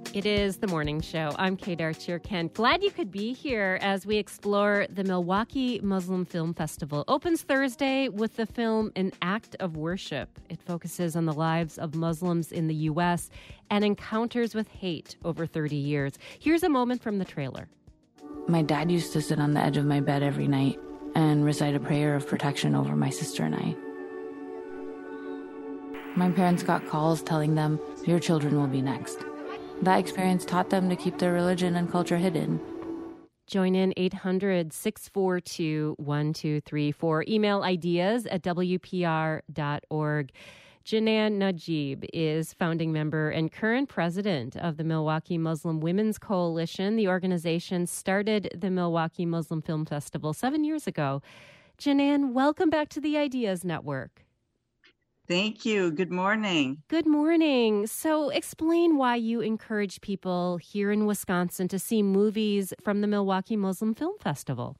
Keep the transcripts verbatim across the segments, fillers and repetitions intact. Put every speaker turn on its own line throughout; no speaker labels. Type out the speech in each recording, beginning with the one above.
It is The Morning Show. I'm Kate Archer-Kent. Glad you could be here as we explore the Milwaukee Muslim Film Festival. Opens Thursday with the film An Act of Worship. It focuses on the lives of Muslims in the U S and encounters with hate over thirty years. Here's a moment from the trailer.
My dad used to sit on the edge of my bed every night and recite a prayer of protection over my sister and I. My parents got calls telling them, your children will be next. That experience taught them to keep their religion and culture hidden.
Join in eight hundred, six four two, one two three four. Email ideas at w p r dot org. Janan Najib is founding member and current president of the Milwaukee Muslim Women's Coalition. The organization started the Milwaukee Muslim Film Festival seven years ago. Janan, welcome back to the Ideas Network.
Thank you. Good morning.
Good morning. So explain why you encourage people here in Wisconsin to see movies from the Milwaukee Muslim Film Festival.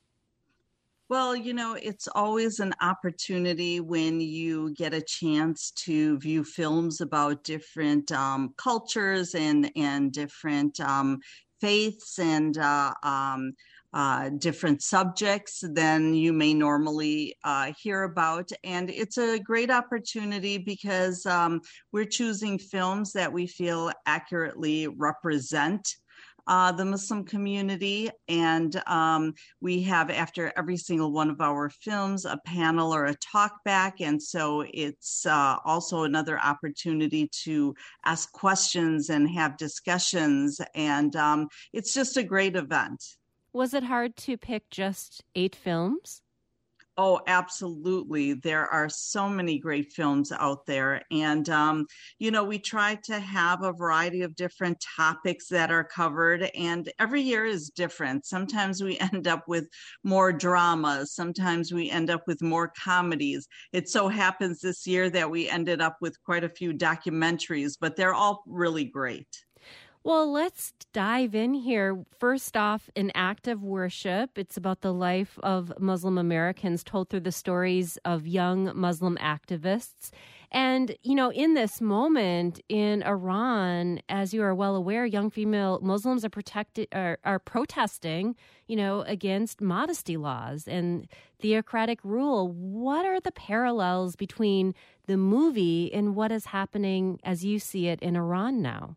Well, you know, it's always an opportunity when you get a chance to view films about different um, cultures and, and different um, faiths and uh, um Uh, different subjects than you may normally uh, hear about. And it's a great opportunity because um, we're choosing films that we feel accurately represent uh, the Muslim community. And um, we have, after every single one of our films, a panel or a talk back. And so it's uh, also another opportunity to ask questions and have discussions. And um, it's just a great event.
Was it hard to pick just eight films?
Oh, absolutely. There are so many great films out there. And, um, you know, we try to have a variety of different topics that are covered. And every year is different. Sometimes we end up with more dramas. Sometimes we end up with more comedies. It so happens this year that we ended up with quite a few documentaries, but they're all really great.
Well, let's dive in here. First off, An Act of Worship. It's about the life of Muslim Americans told through the stories of young Muslim activists. And, you know, in this moment in Iran, as you are well aware, young female Muslims are protected are, are protesting, you know, against modesty laws and theocratic rule. What are the parallels between the movie and what is happening as you see it in Iran now?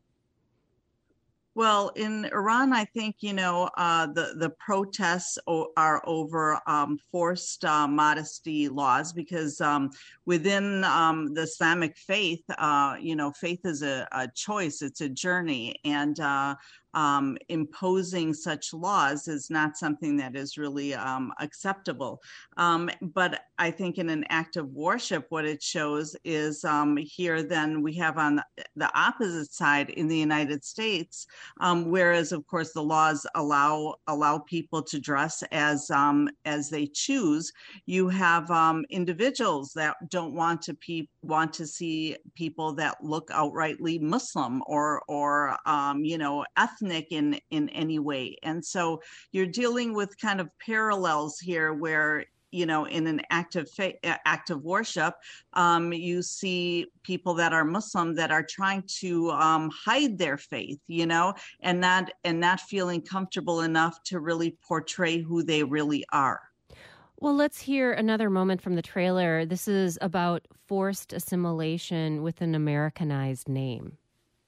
Well, in Iran, I think, you know, uh, the, the protests o- are over um, forced uh, modesty laws because um, within um, the Islamic faith, uh, you know, faith is a, a choice. It's a journey. And uh, um, imposing such laws is not something that is really um, acceptable. Um, but I think in An Act of Worship, what it shows is um, here then we have on the opposite side in the United States, Um, whereas, of course, the laws allow allow people to dress as um, as they choose. You have um, individuals that don't want to pe- want to see people that look outrightly Muslim or or um, you know ethnic in in any way, and so you're dealing with kind of parallels here where, you know, in an act of faith, act of worship, um, you see people that are Muslim that are trying to um, hide their faith, you know, and not and not feeling comfortable enough to really portray who they really are.
Well, let's hear another moment from the trailer. This is about forced assimilation with an Americanized name.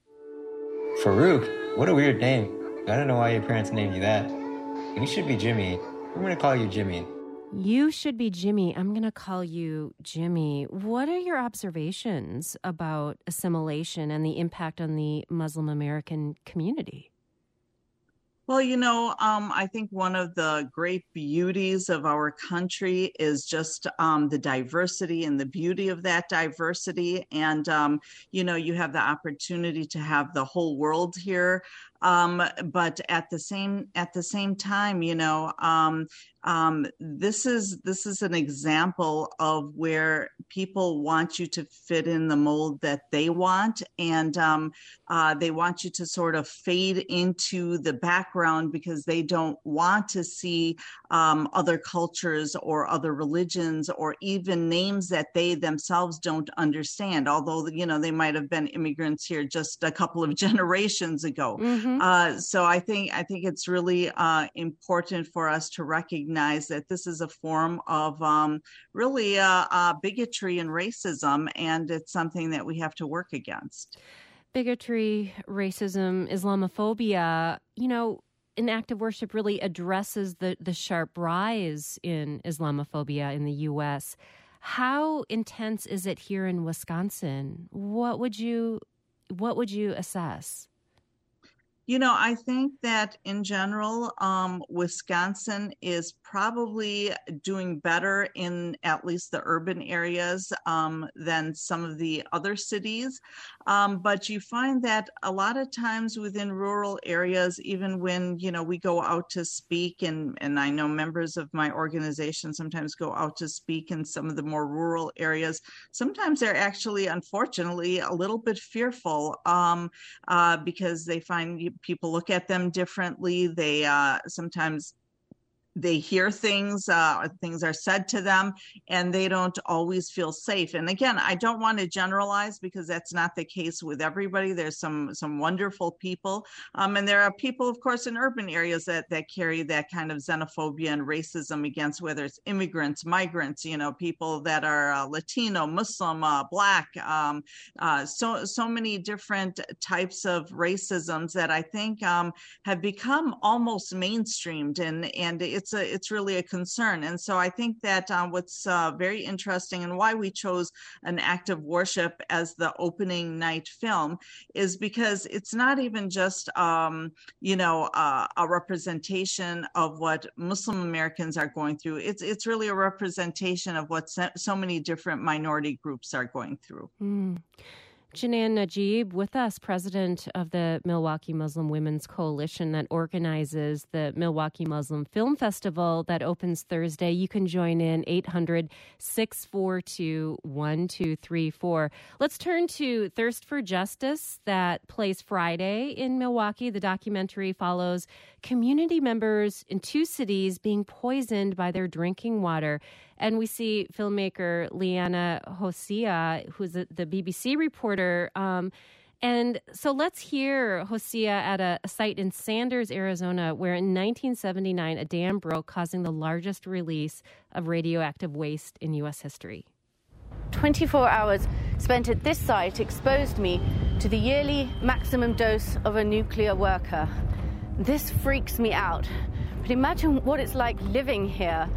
Farouk, what a weird name. I don't know why your parents named you that. You should be Jimmy. We're going to call you Jimmy.
You should be Jimmy. I'm going to call you Jimmy. What are your observations about assimilation and the impact on the Muslim American community?
Well, you know, um, I think one of the great beauties of our country is just um, the diversity and the beauty of that diversity. And, um, you know, you have the opportunity to have the whole world here Um, but at the same at the same time, you know, um, um, this is this is an example of where people want you to fit in the mold that they want, and um, uh, they want you to sort of fade into the background because they don't want to see um, other cultures or other religions or even names that they themselves don't understand. Although, you know, they might have been immigrants here just a couple of generations ago.
Mm-hmm.
Uh, so I think I think it's really uh, important for us to recognize that this is a form of um, really uh, uh, bigotry and racism, and it's something that we have to work against.
Bigotry, racism, Islamophobia, you know, An Act of Worship really addresses the, the sharp rise in Islamophobia in the U S. How intense is it here in Wisconsin? What would you what would you assess?
You know, I think that in general, um, Wisconsin is probably doing better in at least the urban areas um, than some of the other cities. Um, but you find that a lot of times within rural areas, even when, you know, we go out to speak, and, and I know members of my organization sometimes go out to speak in some of the more rural areas, sometimes they're actually, unfortunately, a little bit fearful um, uh, because they find you, people look at them differently. They uh, sometimes they hear things, uh, things are said to them, and they don't always feel safe. And again, I don't want to generalize because that's not the case with everybody. There's some some wonderful people. Um, and there are people, of course, in urban areas that, that carry that kind of xenophobia and racism against, whether it's immigrants, migrants, you know, people that are uh, Latino, Muslim, uh, Black, um, uh, so, so many different types of racisms that I think um, have become almost mainstreamed, and, and it's A, it's really a concern. And so I think that uh, what's uh, very interesting and why we chose An Act of Worship as the opening night film is because it's not even just, um, you know, uh, a representation of what Muslim Americans are going through. It's, it's really a representation of what so, so many different minority groups are going through.
Mm. Jenan Najib with us, president of the Milwaukee Muslim Women's Coalition that organizes the Milwaukee Muslim Film Festival that opens Thursday. You can join in eight hundred, six four two, one two three four. Let's turn to Thirst for Justice that plays Friday in Milwaukee. The documentary follows community members in two cities being poisoned by their drinking water. And we see filmmaker Liana Hosea, who's a, the B B C reporter. Um, and so let's hear Hosea at a, a site in Sanders, Arizona, where in nineteen seventy-nine, a dam broke, causing the largest release of radioactive waste in U S history.
twenty-four hours spent at this site exposed me to the yearly maximum dose of a nuclear worker. This freaks me out. But imagine what it's like living here.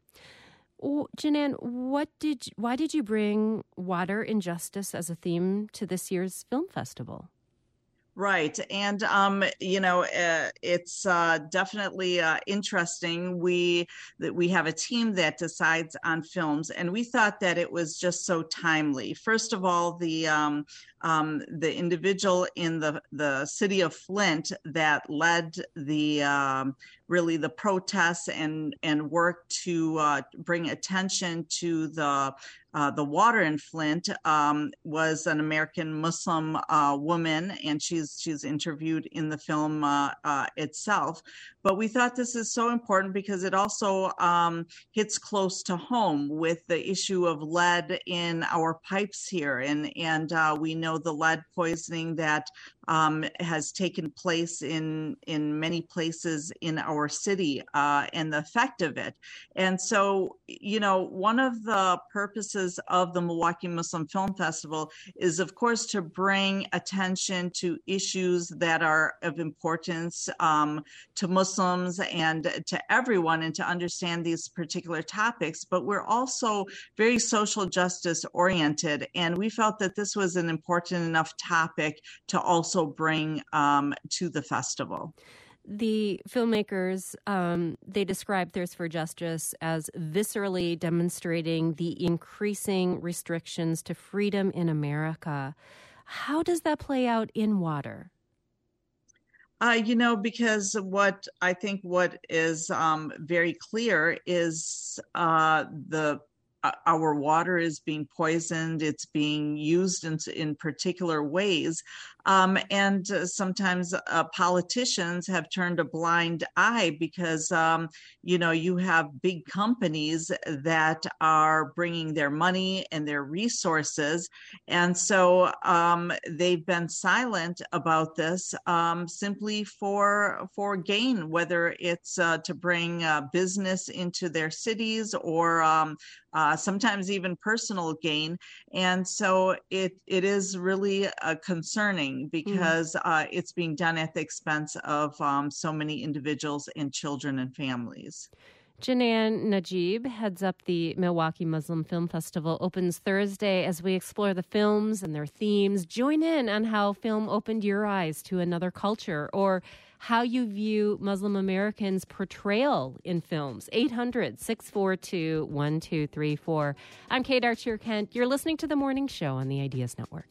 Oh, Jenan, what did why did you bring water and justice as a theme to this year's film festival?
Right. And, um, you know, uh, it's uh, definitely uh, interesting. We that we have a team that decides on films, and we thought that it was just so timely. First of all, the um, um, the individual in the, the city of Flint that led the um, really the protests and, and worked to uh, bring attention to the Uh, the water in Flint um, was an American Muslim uh, woman, and she's she's interviewed in the film uh, uh, itself. But we thought this is so important because it also um, hits close to home with the issue of lead in our pipes here, and and uh, we know the lead poisoning that um, has taken place in in many places in our city uh, and the effect of it. And so, you know, one of the purposes of the Milwaukee Muslim Film Festival is, of course, to bring attention to issues that are of importance um, to Muslims and to everyone, and to understand these particular topics. But we're also very social justice oriented, and we felt that this was an important enough topic to also bring um, to the festival.
The filmmakers, um, they describe Thirst for Justice as viscerally demonstrating the increasing restrictions to freedom in America. How does that play out in water?
Uh, you know, because what I think what is um, very clear is uh, the uh, our water is being poisoned. It's being used in, in particular ways. Um, and uh, sometimes uh, politicians have turned a blind eye because, um, you know, you have big companies that are bringing their money and their resources. And so um, they've been silent about this um, simply for, for gain, whether it's uh, to bring uh, business into their cities or um, uh, sometimes even personal gain. And so it it is really uh, concerning because mm. uh, it's being done at the expense of um, so many individuals and children and families.
Jenan Najib heads up the Milwaukee Muslim Film Festival. Opens Thursday as we explore the films and their themes. Join in on how film opened your eyes to another culture or how you view Muslim Americans' portrayal in films. eight hundred, six four two, one two three four. I'm Kate Archer-Kent. You're listening to The Morning Show on the Ideas Network.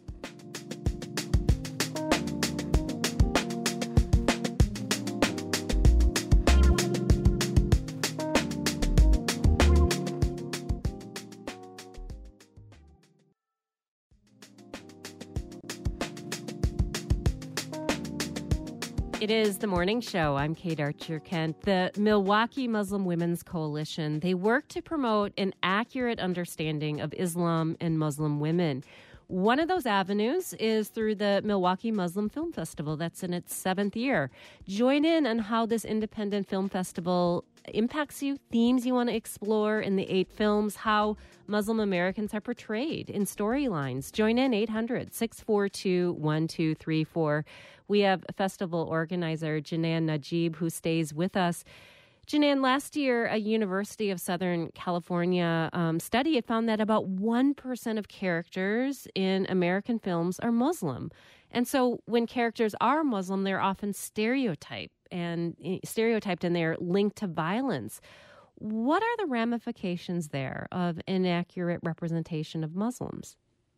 It is The Morning Show. I'm Kate Archer-Kent. The Milwaukee Muslim Women's Coalition, they work to promote an accurate understanding of Islam and Muslim women. One of those avenues is through the Milwaukee Muslim Film Festival. That's in its seventh year. Join in on how this independent film festival impacts you, themes you want to explore in the eight films, how Muslim Americans are portrayed in storylines. Join in eight hundred, six four two, one two three four. We have festival organizer Jenan Najib who stays with us. Jenan, last year, a University of Southern California um, study had found that about one percent of characters in American films are Muslim. And so when characters are Muslim, they're often stereotyped and stereotyped and they're linked to violence. What are the ramifications there of inaccurate representation of Muslims?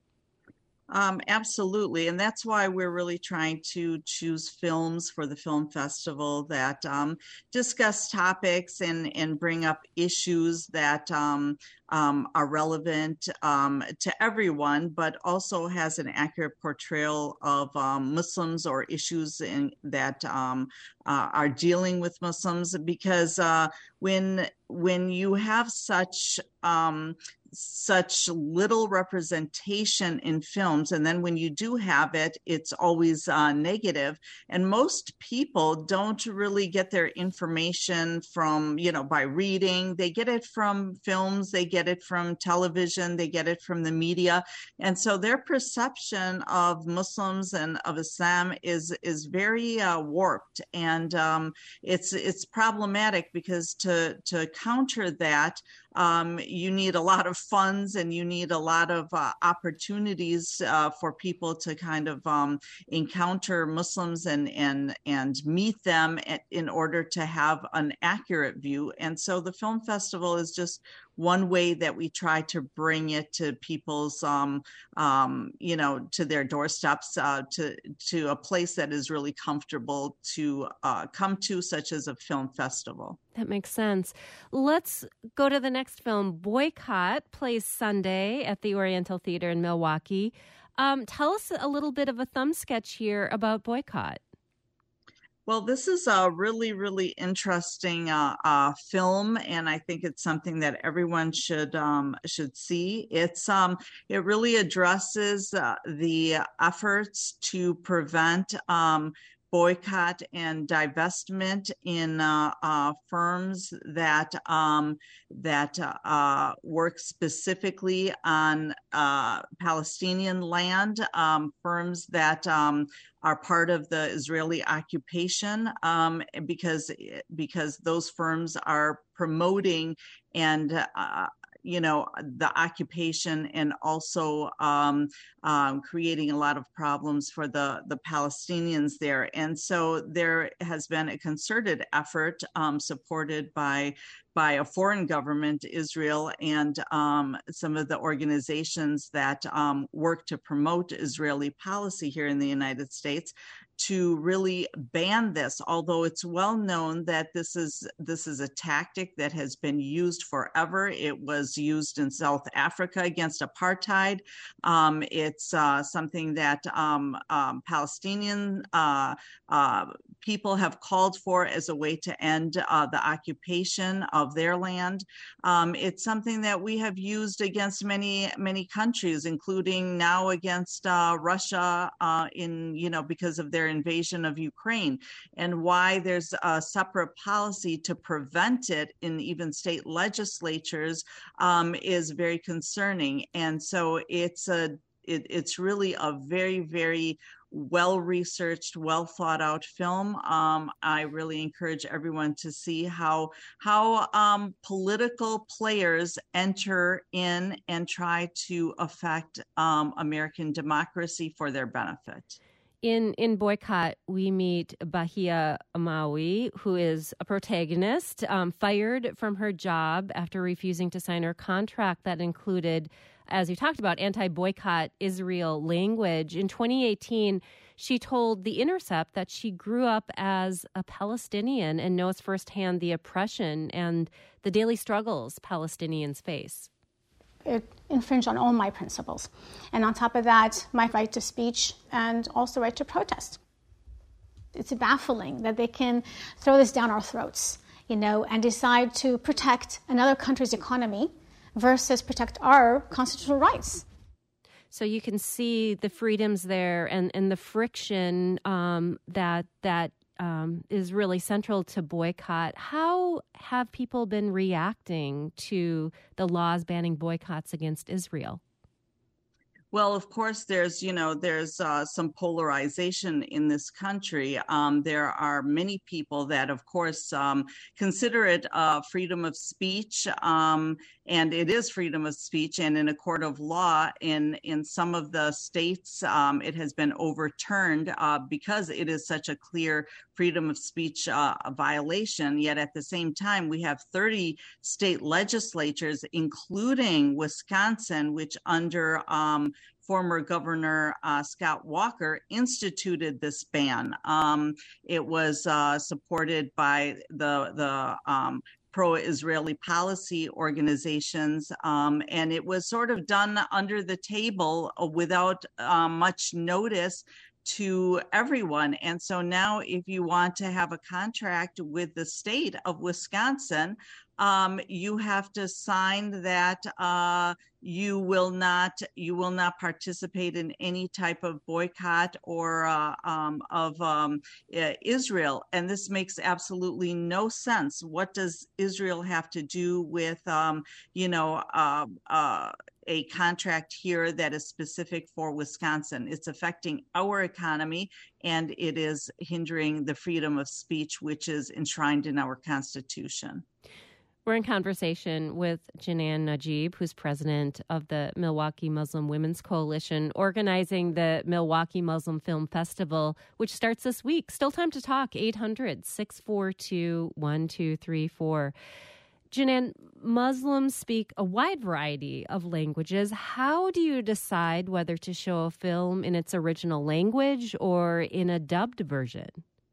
Um, absolutely. And that's why we're really trying to choose films for the film festival that um, discuss topics and, and bring up issues that um, um, are relevant um, to everyone, but also has an accurate portrayal of um, Muslims or issues in, that um, uh, are dealing with Muslims. Because uh, when when you have such um, such little representation in films, and then when you do have it, it's always uh, negative. And most people don't really get their information from, you know, by reading. They get it from films, they get it from television, they get it from the media. And so their perception of Muslims and of Islam is is very uh, warped. And um, it's it's problematic because to, to counter that, Um, you need a lot of funds and you need a lot of uh, opportunities uh, for people to kind of um, encounter Muslims and and and meet them in order to have an accurate view. And so the film festival is just one way that we try to bring it to people's, um, um, you know, to their doorsteps, uh, to to a place that is really comfortable to uh, come to, such as a film festival.
That makes sense. Let's go to the next film. Boycott plays Sunday at the Oriental Theater in Milwaukee. Um, tell us a little bit of a thumb sketch here about Boycott.
Well, this is a really, really interesting uh, uh, film, and I think it's something that everyone should um, should see. It's um, it really addresses uh, the efforts to prevent um, boycott and divestment in uh, uh, firms that um, that uh, work specifically on uh, Palestinian land, um, firms that um, are part of the Israeli occupation, um, because because those firms are promoting and uh, you know, the occupation and also um, um, creating a lot of problems for the, the Palestinians there. And so there has been a concerted effort um, supported by by a foreign government, Israel, and um, some of the organizations that um, work to promote Israeli policy here in the United States, to really ban this, although it's well known that this is this is a tactic that has been used forever. It was used in South Africa against apartheid. Um, it's uh, something that um, um, Palestinian uh, uh, people have called for as a way to end uh, the occupation of their land. Um, it's something that we have used against many, many countries, including now against uh, Russia uh, in, you know, because of their invasion of Ukraine, and why there's a separate policy to prevent it in even state legislatures um, is very concerning. And so it's a it, it's really a very, very well-researched, well thought out film. Um, I really encourage everyone to see how how um, political players enter in and try to affect um, American democracy for their benefit.
In in Boycott, we meet Bahia Amawi, who is a protagonist, um, fired from her job after refusing to sign her contract that included, as you talked about, anti-boycott Israel language. In twenty eighteen, she told The Intercept that she grew up as a Palestinian and knows firsthand the oppression and the daily struggles Palestinians face.
It infringed on all my principles. And on top of that, my right to speech and also right to protest. It's baffling that they can throw this down our throats, you know, and decide to protect another country's economy versus protect our constitutional rights.
So you can see the freedoms there and, and the friction um, that that um, is really central to boycott. How have people been reacting to the laws banning boycotts against Israel?
Well, of course, there's, you know, there's uh, some polarization in this country. Um, there are many people that, of course, um, consider it uh, freedom of speech, um, and it is freedom of speech. And in a court of law, in in some of the states, um, it has been overturned uh, because it is such a clear freedom of speech uh, violation. Yet at the same time, we have thirty state legislatures, including Wisconsin, which under um, former Governor uh, Scott Walker instituted this ban. Um, it was uh, supported by the the um, pro-Israeli policy organizations, um, and it was sort of done under the table without uh, much notice to everyone. And so now if you want to have a contract with the state of Wisconsin, um, you have to sign that uh, you will not you will not participate in any type of boycott or uh, um, of um, uh, Israel. And this makes absolutely no sense. What does Israel have to do with, um, you know, uh, uh, a contract here that is specific for Wisconsin? It's affecting our economy, and it is hindering the freedom of speech, which is enshrined in our Constitution.
We're in conversation with Jenan Najib, who's president of the Milwaukee Muslim Women's Coalition, organizing the Milwaukee Muslim Film Festival, which starts this week. Still time to talk, eight hundred, six four two, one two three four. Jenan, Muslims speak a wide variety of languages. How do you decide whether to show a film in its original language or in a dubbed version?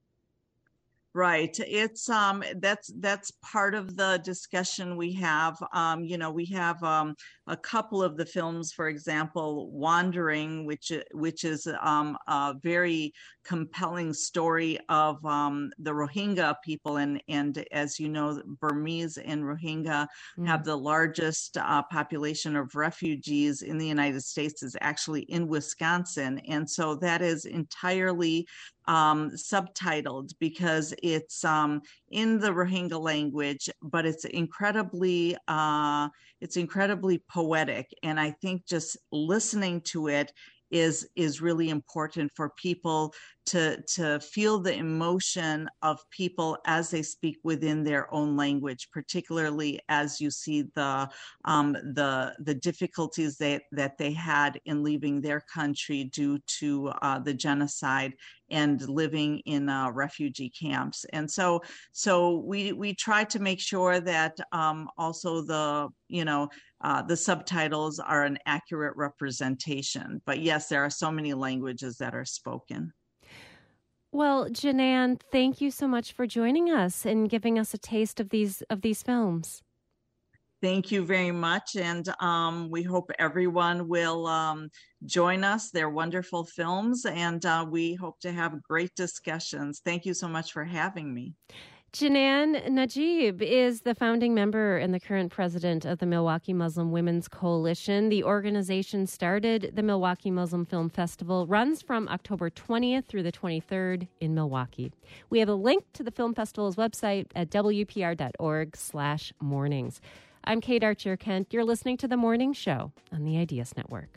Right. It's um that's that's part of the discussion we have. Um, you know, we have um, a couple of the films, for example, Wandering, which which is um, a very compelling story of um, the Rohingya people, and and as you know, Burmese and Rohingya mm. have the largest uh, population of refugees in the United States is actually in Wisconsin, and so that is entirely Um, subtitled because it's um, in the Rohingya language, but it's incredibly uh, it's incredibly poetic, and I think just listening to it is is really important for people to to feel the emotion of people as they speak within their own language, particularly as you see the um, the the difficulties that that they had in leaving their country due to uh, the genocide and living in uh, refugee camps. And so so we we try to make sure that um, also the you know uh, the subtitles are an accurate representation. But yes, there are so many languages that are spoken.
Well, Janan, thank you so much for joining us and giving us a taste of these of these films.
Thank you very much, and um, we hope everyone will um, join us. They're wonderful films, and uh, we hope to have great discussions. Thank you so much for having me.
Janan Najib is the founding member and the current president of the Milwaukee Muslim Women's Coalition. The organization started the Milwaukee Muslim Film Festival, runs from October twentieth through the twenty-third in Milwaukee. We have a link to the film festival's website at w p r dot org slash mornings. I'm Kate Archer-Kent. You're listening to The Morning Show on the Ideas Network.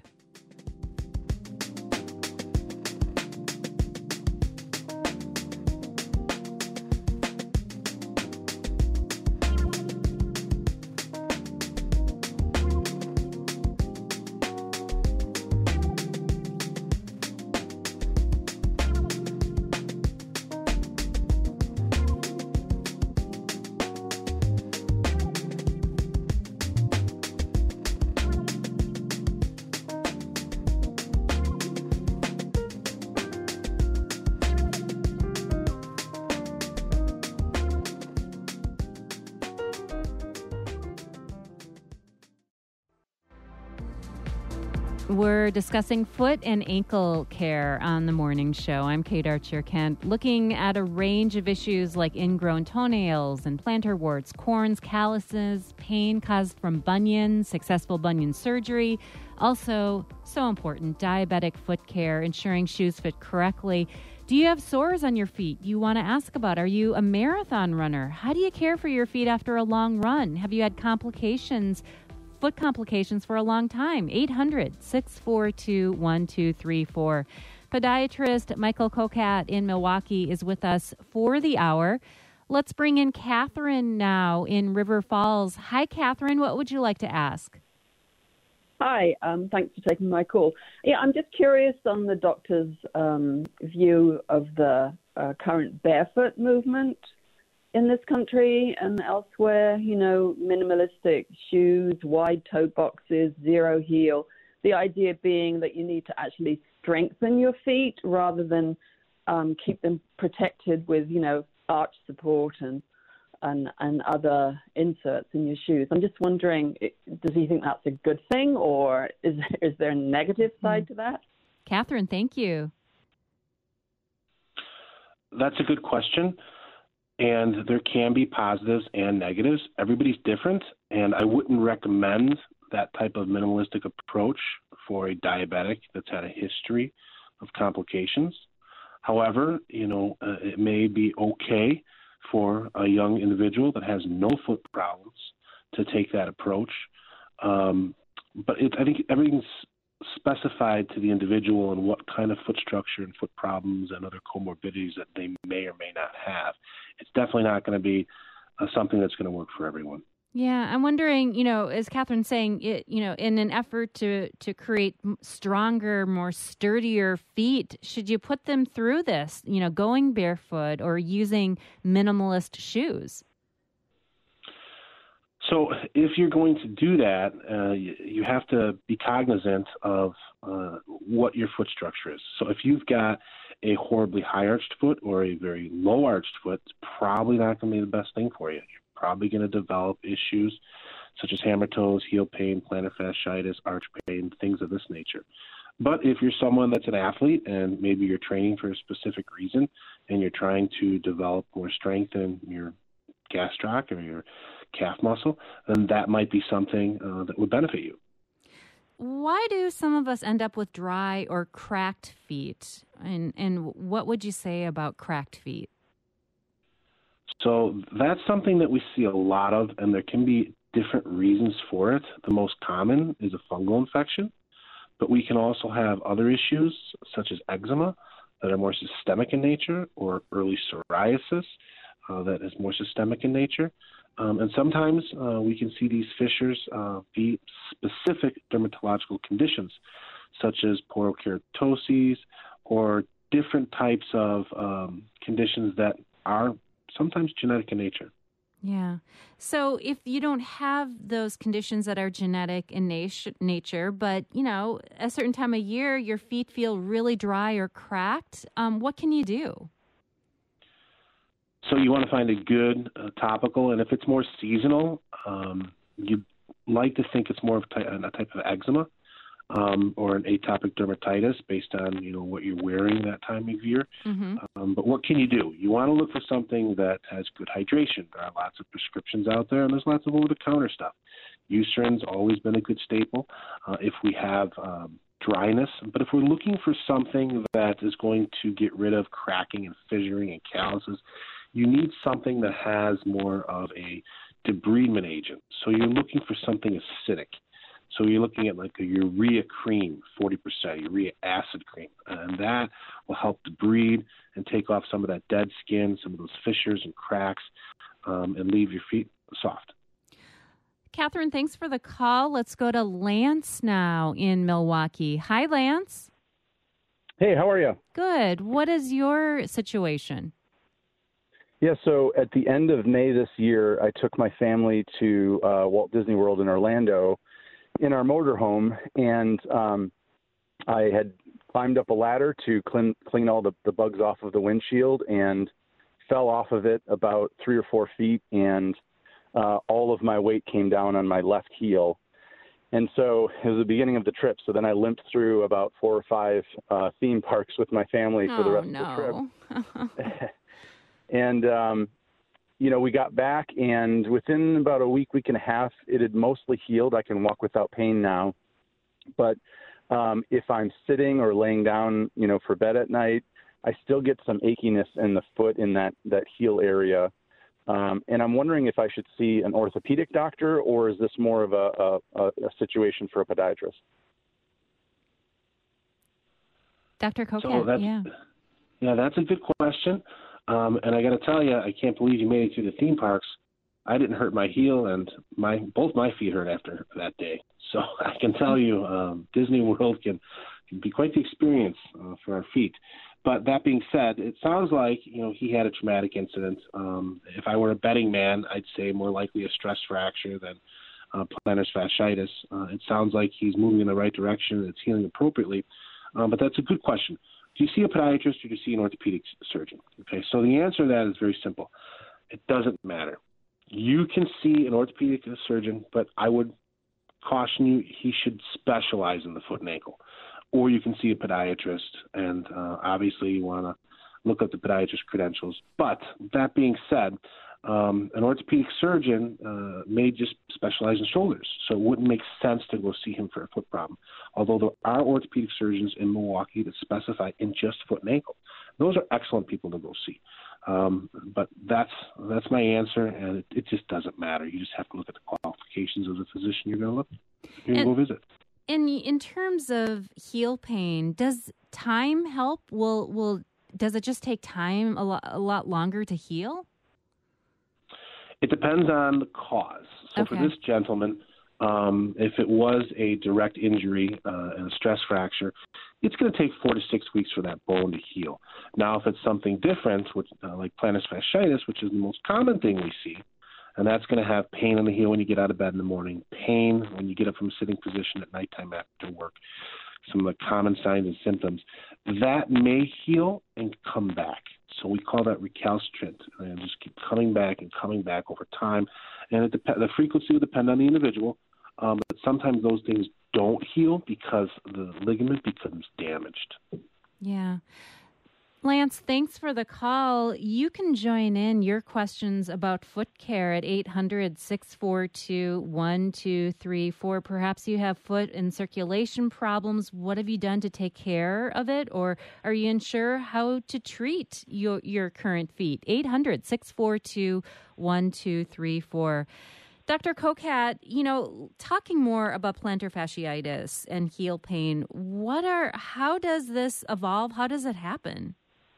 We're discussing foot and ankle care on The Morning Show. I'm Kate Archer-Kent, looking at a range of issues like ingrown toenails and plantar warts, corns, calluses, pain caused from bunions, successful bunion surgery. Also, so important, diabetic foot care, ensuring shoes fit correctly. Do you have sores on your feet you want to ask about? Are you a marathon runner? How do you care for your feet after a long run? Have you had complications foot complications for a long time? eight hundred, six four two, one two three four. Podiatrist Michael Kokat in Milwaukee is with us for the hour. Let's bring in Catherine now in River Falls. Hi, Catherine. What would you like to ask?
Hi. Um, thanks for taking my call. Yeah, I'm just curious on the doctor's um, view of the uh, current barefoot movement in this country and elsewhere, you know, minimalistic shoes, wide toe boxes, zero heel. The idea being that you need to actually strengthen your feet rather than um, keep them protected with, you know, arch support and, and and other inserts in your shoes. I'm just wondering, does he think that's a good thing, or is, is there a negative side mm. to that?
Catherine, thank you.
That's a good question. And there can be positives and negatives. Everybody's different, and I wouldn't recommend that type of minimalistic approach for a diabetic that's had a history of complications. However, you know, uh, it may be okay for a young individual that has no foot problems to take that approach. Um, but it, I think everything's specified to the individual and what kind of foot structure and foot problems and other comorbidities that they may or may not have. It's definitely not going to be uh, something that's going to work for everyone.
Yeah, I'm wondering, you know, as Catherine's saying, it, you know, in an effort to, to create stronger, more sturdier feet, should you put them through this, you know, going barefoot or using minimalist shoes?
So if you're going to do that, uh, you, you have to be cognizant of uh, what your foot structure is. So if you've got a horribly high-arched foot or a very low-arched foot, it's probably not going to be the best thing for you. You're probably going to develop issues such as hammer toes, heel pain, plantar fasciitis, arch pain, things of this nature. But if you're someone that's an athlete and maybe you're training for a specific reason and you're trying to develop more strength in your gastroc or your calf muscle, then that might be something uh, that would benefit you.
Why do some of us end up with dry or cracked feet? And and what would you say about cracked feet?
So that's something that we see a lot of, and there can be different reasons for it. The most common is a fungal infection, but we can also have other issues such as eczema that are more systemic in nature, or early psoriasis uh, that is more systemic in nature. Um, and sometimes uh, we can see these fissures uh, be specific dermatological conditions, such as porokeratoses or different types of um, conditions that are sometimes genetic in nature.
Yeah. So if you don't have those conditions that are genetic in nat- nature, but, you know, a certain time of year, your feet feel really dry or cracked, um, what can you do?
So you want to find a good uh, topical, and if it's more seasonal, um, you like to think it's more of ty- a type of eczema um, or an atopic dermatitis based on, you know, what you're wearing that time of year.
Mm-hmm.
Um, but what can you do? You want to look for something that has good hydration. There are lots of prescriptions out there, and there's lots of over-the-counter stuff. Eucerin's always been a good staple. Uh, if we have um, dryness, but if we're looking for something that is going to get rid of cracking and fissuring and calluses, you need something that has more of a debridement agent. So you're looking for something acidic. So you're looking at like a urea cream, forty percent, urea acid cream, and that will help debride and take off some of that dead skin, some of those fissures and cracks, um, and leave your feet soft.
Catherine, thanks for the call. Let's go to Lance now in Milwaukee. Hi, Lance.
Hey, how are you?
Good. What is your situation?
Yeah, so at the end of May this year, I took my family to uh, Walt Disney World in Orlando in our motorhome, and um, I had climbed up a ladder to clean, clean all the, the bugs off of the windshield and fell off of it about three or four feet, and uh, all of my weight came down on my left heel. And so it was the beginning of the trip, so then I limped through about four or five uh, theme parks with my family for
oh,
the rest
no.
of the trip. And, um, you know, we got back, and within about a week, week and a half, it had mostly healed. I can walk without pain now. But um, if I'm sitting or laying down, you know, for bed at night, I still get some achiness in the foot in that, that heel area. Um, and I'm wondering if I should see an orthopedic doctor, or is this more of a, a, a situation for a podiatrist?
Doctor Coquette,
so that's,
yeah.
Yeah, that's a good question. Um, and I got to tell you, I can't believe you made it through the theme parks. I didn't hurt my heel, and my both my feet hurt after that day. So I can tell you, um, Disney World can, can be quite the experience uh, for our feet. But that being said, it sounds like, you know, he had a traumatic incident. Um, if I were a betting man, I'd say more likely a stress fracture than uh, plantar fasciitis. Uh, it sounds like he's moving in the right direction. It's healing appropriately. Um, but that's a good question. Do you see a podiatrist or do you see an orthopedic surgeon? Okay, so the answer to that is very simple. It doesn't matter. You can see an orthopedic surgeon, but I would caution you, he should specialize in the foot and ankle. Or you can see a podiatrist, and uh, obviously you want to look up the podiatrist credentials. But that being said, um, an orthopedic surgeon uh, may just specialize in shoulders, so it wouldn't make sense to go see him for a foot problem. Although there are orthopedic surgeons in Milwaukee that specify in just foot and ankle. Those are excellent people to go see. Um, but that's that's my answer, and it, it just doesn't matter. You just have to look at the qualifications of the physician you're going to look. You're going to go visit.
In in terms of heel pain, does time help? Will will does it just take time a lot a lot longer to heal?
It depends on the cause. So
okay.
for this gentleman, um, if it was a direct injury uh, and a stress fracture, it's going to take four to six weeks for that bone to heal. Now, if it's something different, which, uh, like plantar fasciitis, which is the most common thing we see, and that's going to have pain in the heel when you get out of bed in the morning, pain when you get up from a sitting position at nighttime after work, some of the common signs and symptoms, that may heal and come back. So we call that recalcitrant, and just keep coming back and coming back over time. And it dep- the frequency will depend on the individual, um, but sometimes those things don't heal because the ligament becomes damaged.
Yeah. Lance, thanks for the call. You can join in your questions about foot care at eight hundred, six four two, one two three four. Perhaps you have foot and circulation problems. What have you done to take care of it? Or are you unsure how to treat your, your current feet? eight hundred, six four two, one two three four. Doctor Coquette, you know, talking more about plantar fasciitis and heel pain, what are, how does this evolve? How does it happen?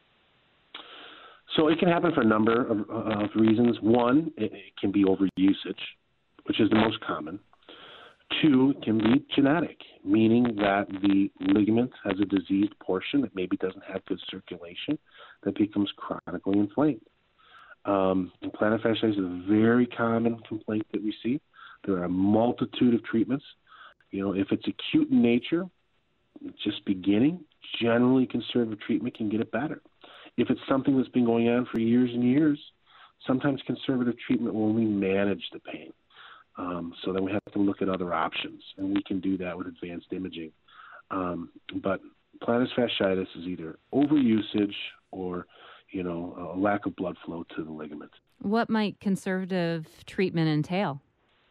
So it can happen for a number of, uh, of reasons. One, it, it can be overusage, which is the most common. Two, it can be genetic, meaning that the ligament has a diseased portion that maybe doesn't have good circulation that becomes chronically inflamed. Um, and plantar fasciitis is a very common complaint that we see. There are a multitude of treatments. You know, if it's acute in nature, just beginning, generally conservative treatment can get it better. If it's something that's been going on for years and years, sometimes conservative treatment will only manage the pain. Um, so then we have to look at other options, and we can do that with advanced imaging. Um, but plantar fasciitis is either overusage or, you know, a lack of blood flow to the ligament.
What might conservative treatment entail?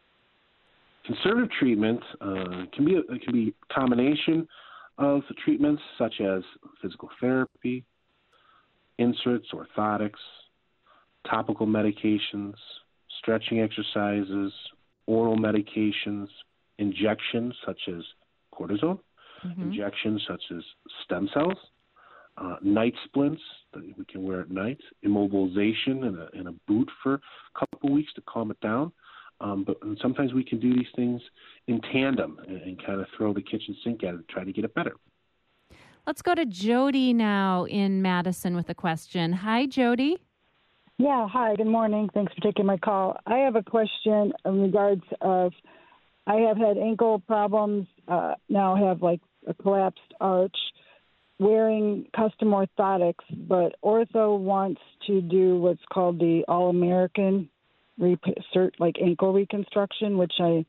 Conservative treatment uh, can be a, it can be a combination of treatments such as physical therapy, inserts, orthotics, topical medications, stretching exercises, oral medications, injections such as cortisone, mm-hmm. injections such as stem cells, uh, night splints that we can wear at night, immobilization in a, in a boot for a couple weeks to calm it down. Um, but and sometimes we can do these things in tandem and, and kind of throw the kitchen sink at it and try to get it better.
Let's go to Jody now in Madison with a question. Hi, Jody.
Yeah, hi, good morning. Thanks for taking my call. I have a question in regards of, I have had ankle problems, uh, now have like a collapsed arch, wearing custom orthotics, but ortho wants to do what's called the All-American Cert, like ankle reconstruction, which I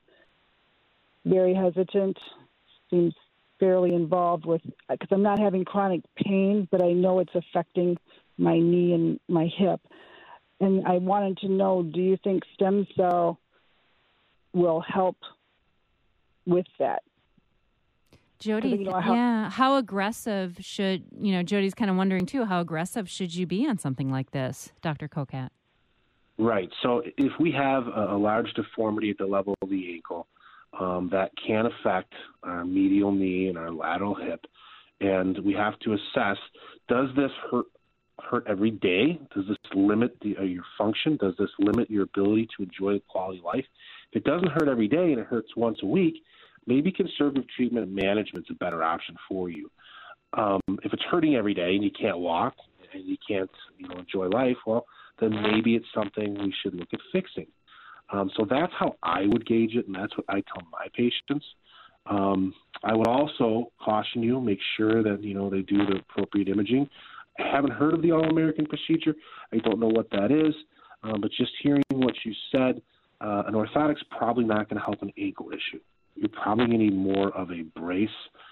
very hesitant, seems fairly involved with, because I'm not having chronic pain, but I know it's affecting my knee and my hip. And I wanted to know, do you think stem cell will help with that?
Jody, you know, how, yeah, how aggressive should, you know, Jody's kind of wondering too, how aggressive should you be on something like this, Doctor Kokat?
Right. So if we have a, a large deformity at the level of the ankle, um, that can affect our medial knee and our lateral hip, and we have to assess, does this hurt hurt every day? Does this limit the, uh, your function? Does this limit your ability to enjoy quality of life? If it doesn't hurt every day and it hurts once a week, maybe conservative treatment and management is a better option for you. Um, if it's hurting every day and you can't walk and you can't, you know, enjoy life, well, then maybe it's something we should look at fixing. Um, so that's how I would gauge it, and that's what I tell my patients. Um, I would also caution you, make sure that, you know, they do the appropriate imaging. I haven't heard of the All-American procedure. I don't know what that is, um, but just hearing what you said, uh, an orthotic's probably not going to help an ankle issue. You're probably going to need more of a brace,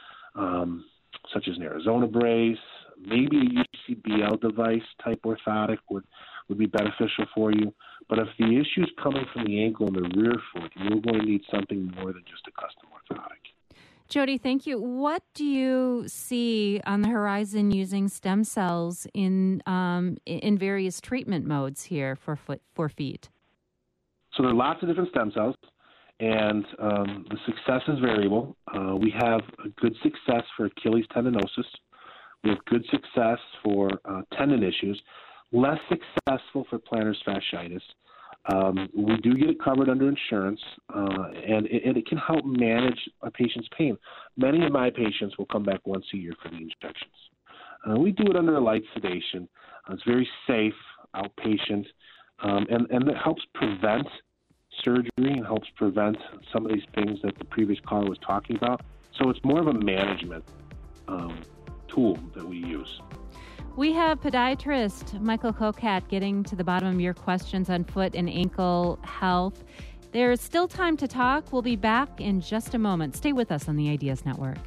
um, such as an Arizona brace, maybe a U C B L device type orthotic would, would be beneficial for you. But if the issue is coming from the ankle and the rear foot, you're going to need something more than just a custom orthotic.
Jody, thank you. What do you see on the horizon using stem cells in um, in various treatment modes here for foot for feet?
So there are lots of different stem cells, and um, the success is variable. Uh, we have a good success for Achilles tendinosis. We have good success for uh, tendon issues, less successful for plantar fasciitis. Um, we do get it covered under insurance, uh, and, it, and it can help manage a patient's pain. Many of my patients will come back once a year for the injections. Uh, we do it under a light sedation. Uh, it's very safe, outpatient, um, and, and it helps prevent surgery and helps prevent some of these things that the previous caller was talking about. So it's more of a management um, tool that we use.
We have podiatrist Michael Kokat getting to the bottom of your questions on foot and ankle health. There's still time to talk. We'll be back in just a moment. Stay with us on the Ideas Network.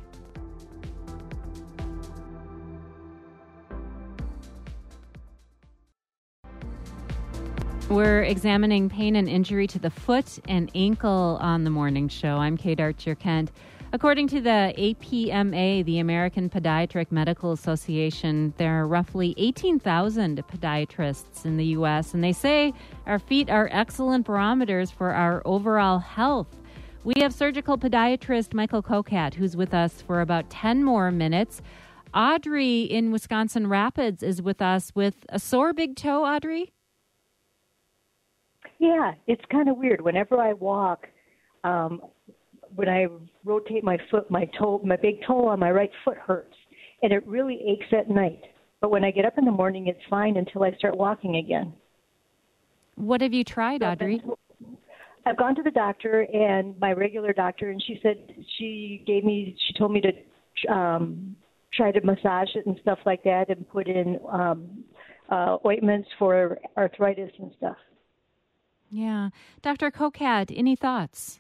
We're examining pain and injury to the foot and ankle on the morning show. I'm Kate Archer-Kent. According to the A P M A, the American Podiatric Medical Association, there are roughly eighteen thousand podiatrists in the U S, and they say our feet are excellent barometers for our overall health. We have surgical podiatrist Michael Kokat, who's with us for about ten more minutes. Audrey in Wisconsin Rapids is with us with a sore big toe, Audrey?
Yeah, it's kind of weird. Whenever I walk, um, when I rotate my foot, my toe, my big toe on my right foot hurts, and it really aches at night. But when I get up in the morning, it's fine until I start walking again.
What have you tried, Audrey?
I've gone to the doctor, and my regular doctor, and she said she gave me, she told me to um, try to massage it and stuff like that, and put in um, uh, ointments for arthritis and stuff.
Yeah. Doctor Kokat, any thoughts?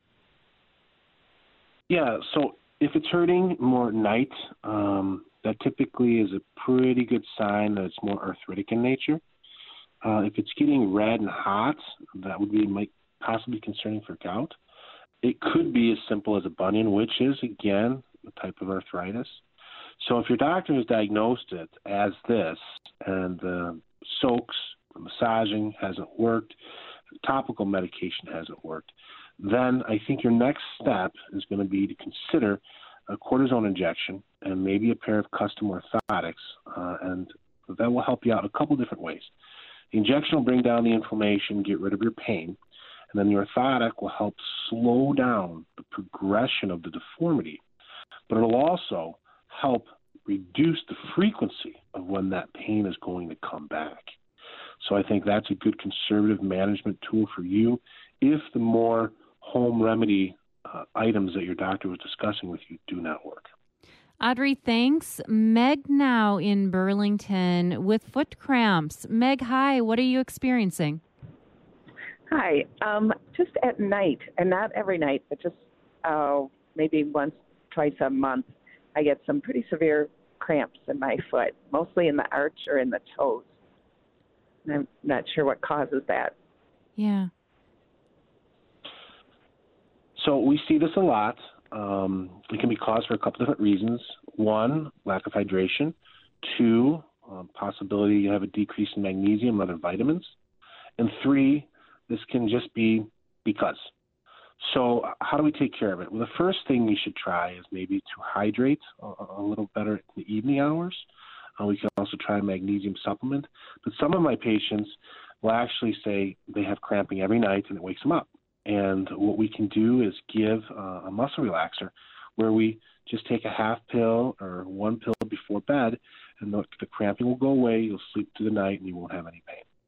Yeah, so if it's hurting more at night, um, that typically is a pretty good sign that it's more arthritic in nature. Uh, if it's getting red and hot, that would be might possibly concerning for gout. It could be as simple as a bunion, which is, again, a type of arthritis. So if your doctor has diagnosed it as this, and the soaks, the massaging hasn't worked, topical medication hasn't worked, then I think your next step is going to be to consider a cortisone injection and maybe a pair of custom orthotics, uh, and that will help you out a couple different ways. The injection will bring down the inflammation, get rid of your pain, and then the orthotic will help slow down the progression of the deformity, but it'll also help reduce the frequency of when that pain is going to come back. So I think that's a good conservative management tool for you if the more home remedy uh, items that your doctor was discussing with you do not work.
Audrey, thanks. Meg now in Burlington with foot cramps. Meg, hi. What are you experiencing?
Hi. Um, just at night, and not every night, but just uh, maybe once, twice a month, I get some pretty severe cramps in my foot, mostly in the arch or in the toes. And I'm not sure what causes that.
Yeah.
So we see this a lot. Um, it can be caused for a couple different reasons. One, lack of hydration. Two, um, possibility you have a decrease in magnesium and other vitamins. And three, this can just be because. So how do we take care of it? Well, the first thing you should try is maybe to hydrate a, a little better in the evening hours. Uh, we can also try a magnesium supplement. But some of my patients will actually say they have cramping every night and it wakes them up. And what we can do is give uh, a muscle relaxer where we just take a half pill or one pill before bed, and the, the cramping will go away. You'll sleep through the night and you won't have any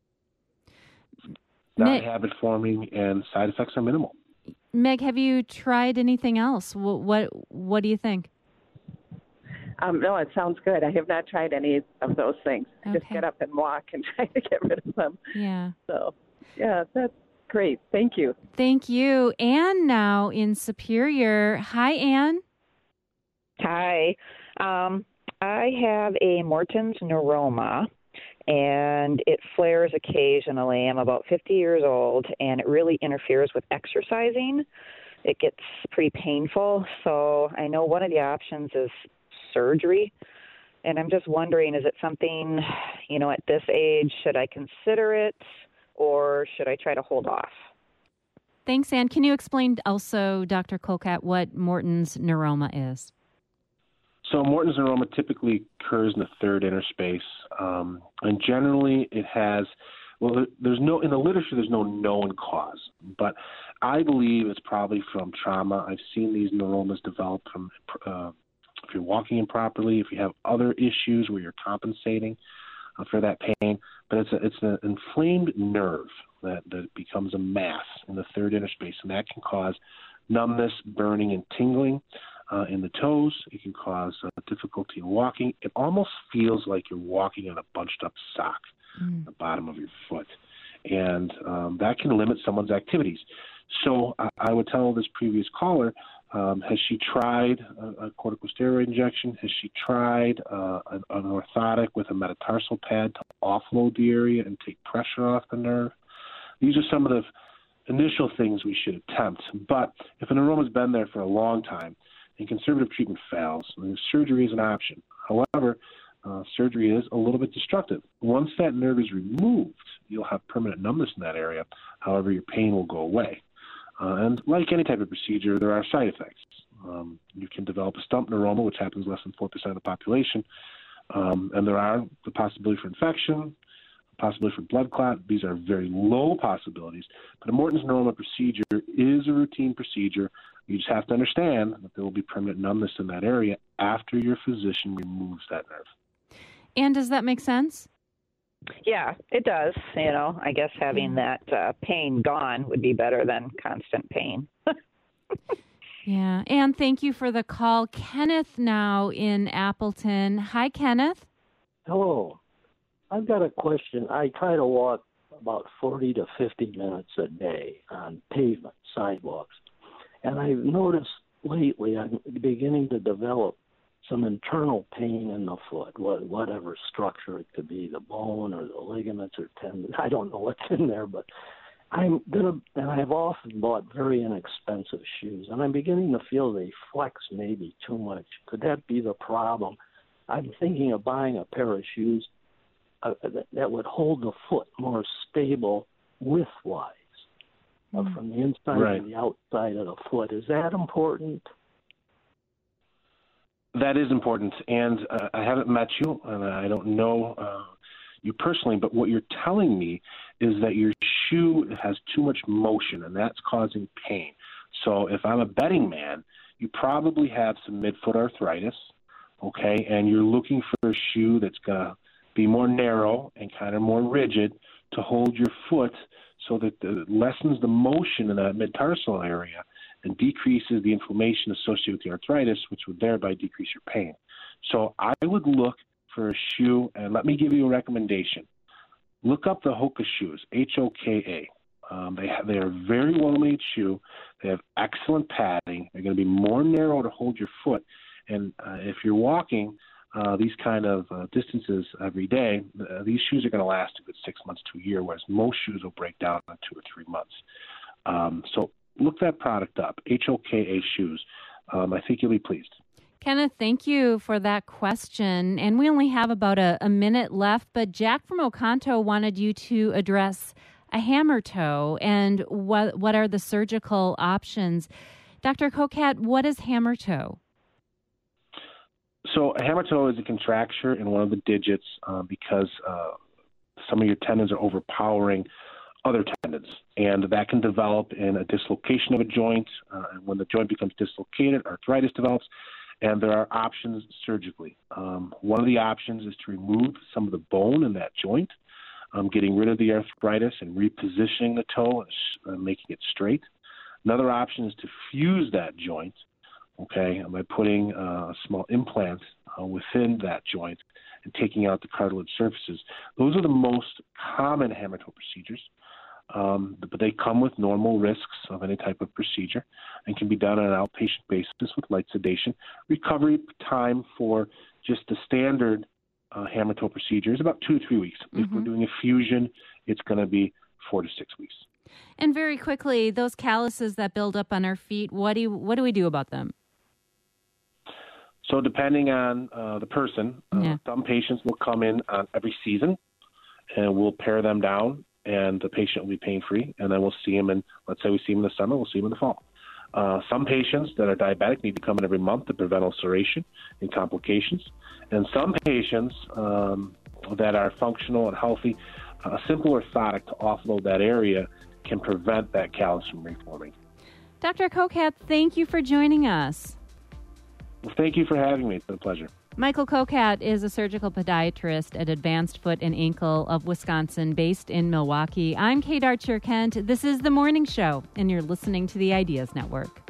pain. Not habit forming, and side effects are minimal.
Meg, have you tried anything else? What what, what do you think?
Um, no, it sounds good. I have not tried any of those things.
Okay.
Just get up and walk and try to get rid of them.
Yeah.
So, yeah, that's great. Thank you.
Thank you. Anne now in Superior. Hi, Anne.
Hi. Um, I have a Morton's neuroma, and it flares occasionally. I'm about fifty years old, and it really interferes with exercising. It gets pretty painful, so I know one of the options is surgery, and I'm just wondering, is it something, you know, at this age, should I consider it, or should I try to hold off?
Thanks, Anne. Can you explain also, Doctor Kolkat, what Morton's neuroma is?
So Morton's neuroma typically occurs in the third interspace, um, and generally it has, well, there's no, in the literature there's no known cause, but I believe it's probably from trauma. I've seen these neuromas develop from, uh, if you're walking improperly, if you have other issues where you're compensating uh, for that pain, but it's a, it's an inflamed nerve that, that becomes a mass in the third interspace, and that can cause numbness, burning, and tingling uh, in the toes. It can cause uh, difficulty in walking. It almost feels like you're walking in a bunched-up sock mm. at the bottom of your foot, and um, that can limit someone's activities. So I, I would tell this previous caller, um, has she tried a, a corticosteroid injection? Has she tried uh, an, an orthotic with a metatarsal pad to offload the area and take pressure off the nerve? These are some of the initial things we should attempt. But if an neuroma's been there for a long time and conservative treatment fails, then surgery is an option. However, uh, surgery is a little bit destructive. Once that nerve is removed, you'll have permanent numbness in that area. However, your pain will go away. Uh, and like any type of procedure, there are side effects. Um, you can develop a stump neuroma, which happens less than four percent of the population. Um, and there are the possibility for infection, possibility for blood clot. These are very low possibilities. But a Morton's neuroma procedure is a routine procedure. You just have to understand that there will be permanent numbness in that area after your physician removes that nerve.
And does that make sense?
Yeah, it does. You know, I guess having that uh, pain gone would be better than constant pain.
Yeah. And thank you for the call. Kenneth now in Appleton. Hi, Kenneth.
Hello. I've got a question. I try to walk about forty to fifty minutes a day on pavement, sidewalks. And I've noticed lately I'm beginning to develop some internal pain in the foot, whatever structure it could be, the bone or the ligaments or tendons. I don't know what's in there, but I'm gonna, and I've often bought very inexpensive shoes, and I'm beginning to feel they flex maybe too much. Could that be the problem? I'm thinking of buying a pair of shoes uh, that, that would hold the foot more stable width-wise, uh, from the inside
Right.
to the outside of the foot. Is that important?
That is important, and uh, I haven't met you, and I don't know uh, you personally, but what you're telling me is that your shoe has too much motion, and that's causing pain. So if I'm a betting man, you probably have some midfoot arthritis, okay, and you're looking for a shoe that's going to be more narrow and kind of more rigid to hold your foot so that it lessens the motion in that mid-tarsal area and decreases the inflammation associated with the arthritis, which would thereby decrease your pain. So I would look for a shoe, and let me give you a recommendation. Look up the Hoka shoes, H O K A. Um, they, have, they are a very well-made shoe. They have excellent padding. They're going to be more narrow to hold your foot. And uh, if you're walking uh, these kind of uh, distances every day, uh, these shoes are going to last a good six months to a year, whereas most shoes will break down in two or three months. Um, so look that product up, H O K A shoes. Um, I think you'll be pleased.
Kenneth, thank you for that question. And we only have about a, a minute left, but Jack from Oconto wanted you to address a hammer toe and what what are the surgical options. Doctor Cocat, what is hammer toe?
So a hammer toe is a contracture in one of the digits uh, because uh, some of your tendons are overpowering other tendons, and that can develop in a dislocation of a joint. Uh, and when the joint becomes dislocated, arthritis develops, and there are options surgically. Um, one of the options is to remove some of the bone in that joint, um, getting rid of the arthritis and repositioning the toe and uh, making it straight. Another option is to fuse that joint, okay, by putting uh, a small implant uh, within that joint and taking out the cartilage surfaces. Those are the most common hammer toe procedures. Um, but they come with normal risks of any type of procedure and can be done on an outpatient basis with light sedation. Recovery time for just the standard uh, hammer toe procedure is about two to three weeks. Mm-hmm. If we're doing a fusion, it's going to be four to six weeks.
And very quickly, those calluses that build up on our feet, what do you, what do we do about them?
So depending on uh, the person, uh, yeah. some patients will come in on every season, and we'll pare them down, and the patient will be pain-free, and then we'll see him in, let's say we see him in the summer, we'll see him in the fall. Uh, some patients that are diabetic need to come in every month to prevent ulceration and complications. And some patients um, that are functional and healthy, a simple orthotic to offload that area can prevent that callus from reforming.
Doctor Cocat, thank you for joining us.
Well, thank you for having me. It's been a pleasure.
Michael Cocat is a surgical podiatrist at Advanced Foot and Ankle of Wisconsin, based in Milwaukee. I'm Kate Archer-Kent. This is The Morning Show, and you're listening to the Ideas Network.